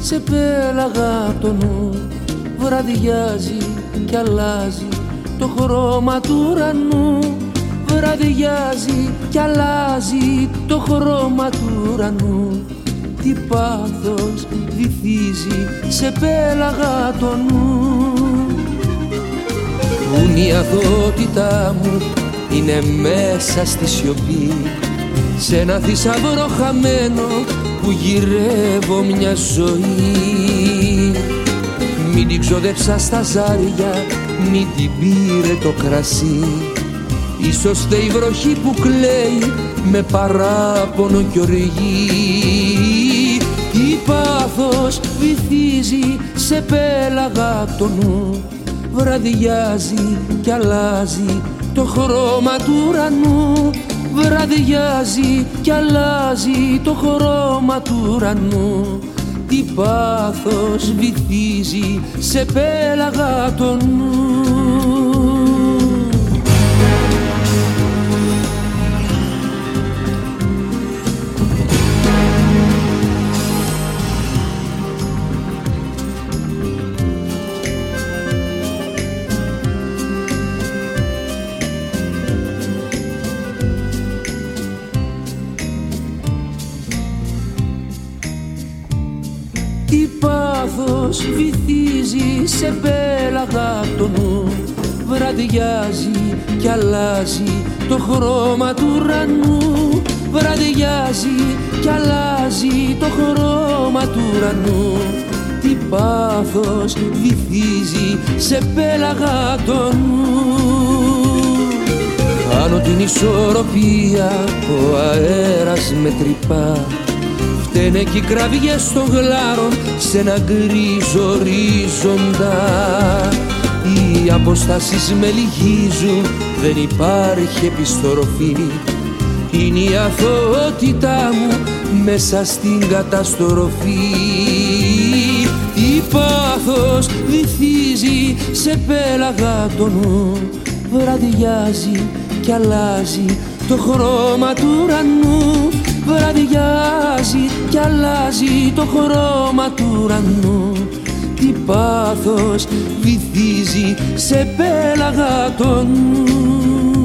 σε πέλαγα το νου. Βραδιάζει κι αλλάζει το χρώμα του ουρανού. Βραδιάζει κι αλλάζει το χρώμα του ουρανού. Τι πάθος βυθίζει σε πέλαγα το νου. Πού είναι η αθωότητά μου, είναι μέσα στη σιωπή, σε ένα θησαυρό χαμένο που γυρεύω μια ζωή. Μην την ξοδέψα στα ζάρια, μην την πήρε το κρασί. Ίσως φταίει η βροχή που κλαίει με παράπονο κι οργή. Τι πάθος βυθίζει σε πέλαγα το νου. Βραδιάζει κι αλλάζει το χρώμα του ουρανού. Βραδιάζει κι αλλάζει το χρώμα του ουρανού. Τι πάθος βυθίζει σε πέλαγα το νου. Τι πάθος βυθίζει σε πέλαγα το νου. Βραδιάζει κι αλλάζει το χρώμα του ουρανού. Βραδιάζει κι αλλάζει το χρώμα του ουρανού. Τι πάθος βυθίζει σε πέλαγα το νου. Χάνω την ισορροπία, ο αέρας με τρυπά. Φταίνε κι οι κραυγές των γλάρων σε ένα γκρίζο ορίζοντα. Οι αποστάσεις με λυγίζουν, δεν υπάρχει επιστροφή. Είναι η αθωότητά μου μέσα στην καταστροφή. Τι πάθος βυθίζει σε πέλαγα το νου. Βραδιάζει κι αλλάζει το χρώμα του ουρανού. Βραδιάζει κι αλλάζει το χρώμα του ουρανού. Τι πάθος βυθίζει σε πέλαγα το νου.